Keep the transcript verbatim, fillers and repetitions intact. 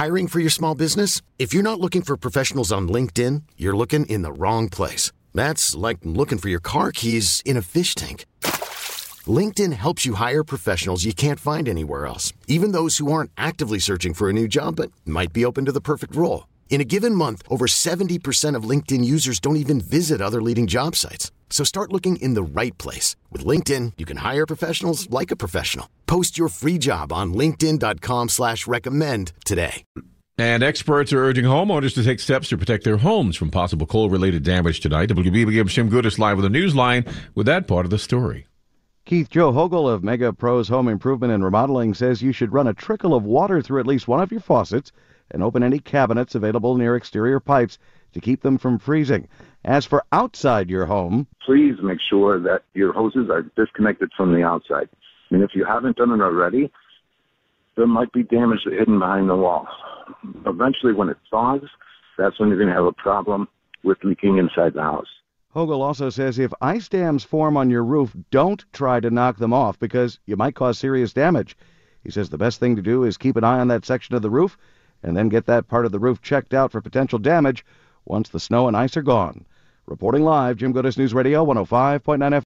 Hiring for your small business? If you're not looking for professionals on LinkedIn, you're looking in the wrong place. That's like looking for your car keys in a fish tank. LinkedIn helps you hire professionals you can't find anywhere else, even those who aren't actively searching for a new job but might be open to the perfect role. In a given month, over seventy percent of LinkedIn users don't even visit other leading job sites. So start looking in the right place. With LinkedIn, you can hire professionals like a professional. Post your free job on linkedin.com slash recommend today. And experts are urging homeowners to take steps to protect their homes from possible cold-related damage tonight. W B B Jim Goodis live with the Newsline with that part of the story. Keith Joe Hogle of Mega Pros Home Improvement and Remodeling says you should run a trickle of water through at least one of your faucets and open any cabinets available near exterior pipes to keep them from freezing. As for outside your home, please make sure that your hoses are disconnected from the outside. I mean, if you haven't done it already, there might be damage hidden behind the wall. Eventually, when it thaws, that's when you're going to have a problem with leaking inside the house. Hogle also says if ice dams form on your roof, don't try to knock them off because you might cause serious damage. He says the best thing to do is keep an eye on that section of the roof and then get that part of the roof checked out for potential damage once the snow and ice are gone. Reporting live, Jim Goodis News Radio, one oh five point nine F M.